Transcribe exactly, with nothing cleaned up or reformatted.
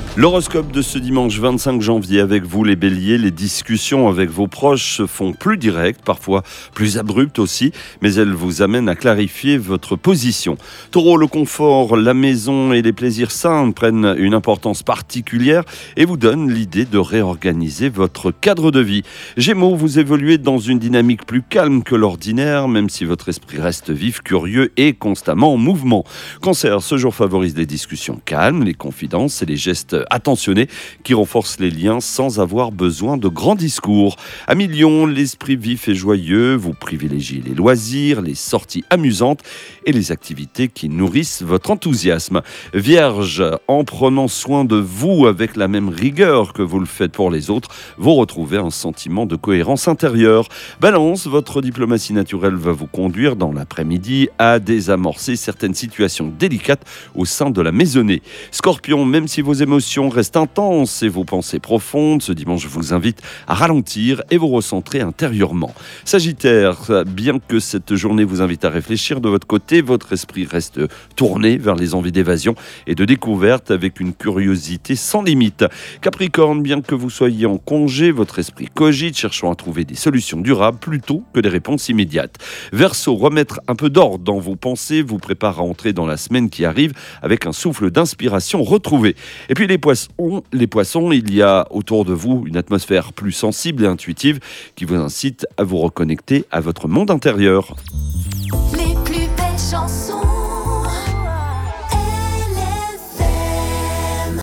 L'horoscope de ce dimanche vingt-cinq janvier avec vous les béliers, les discussions avec vos proches se font plus directes, parfois plus abruptes aussi, mais elles vous amènent à clarifier votre position. Taureau, le confort, la maison et les plaisirs sains prennent une importance particulière et vous donnent l'idée de réorganiser votre cadre de vie. Gémeaux, vous évoluez dans une dynamique plus calme que l'ordinaire, même si votre esprit reste vif, curieux et constamment en mouvement. Cancer, ce jour favorise les discussions calmes, les confidences et les gestes attentionnés qui renforcent les liens sans avoir besoin de grands discours. Amis Lion, l'esprit vif et joyeux, vous privilégiez les loisirs, les sorties amusantes et les activités qui nourrissent votre enthousiasme. Vierge, en prenant soin de vous avec la même rigueur que vous le faites pour les autres, vous retrouvez un sentiment de cohérence intérieure. Balance, votre diplomatie naturelle va vous conduire dans l'après-midi à désamorcer certaines situations délicates au sein de la maisonnée. Scorpion, même si vos émotions restent intenses et vos pensées profondes, ce dimanche vous invite à ralentir et vous recentrer intérieurement. Sagittaire, bien que cette journée vous invite à réfléchir de votre côté, votre esprit reste tourné vers les envies d'évasion et de découverte avec une curiosité sans limite. Capricorne, bien que vous soyez en congé, votre esprit cogite, cherchant à trouver des solutions durables plutôt que des réponses immédiates. Verseau, remettre un peu d'ordre dans vos pensées vous prépare à entrer dans la semaine qui arrive avec un souffle d'inspiration retrouvé. Et puis les poissons, les poissons, il y a autour de vous une atmosphère plus sensible et intuitive qui vous incite à vous reconnecter à votre monde intérieur. Les plus belles chansons.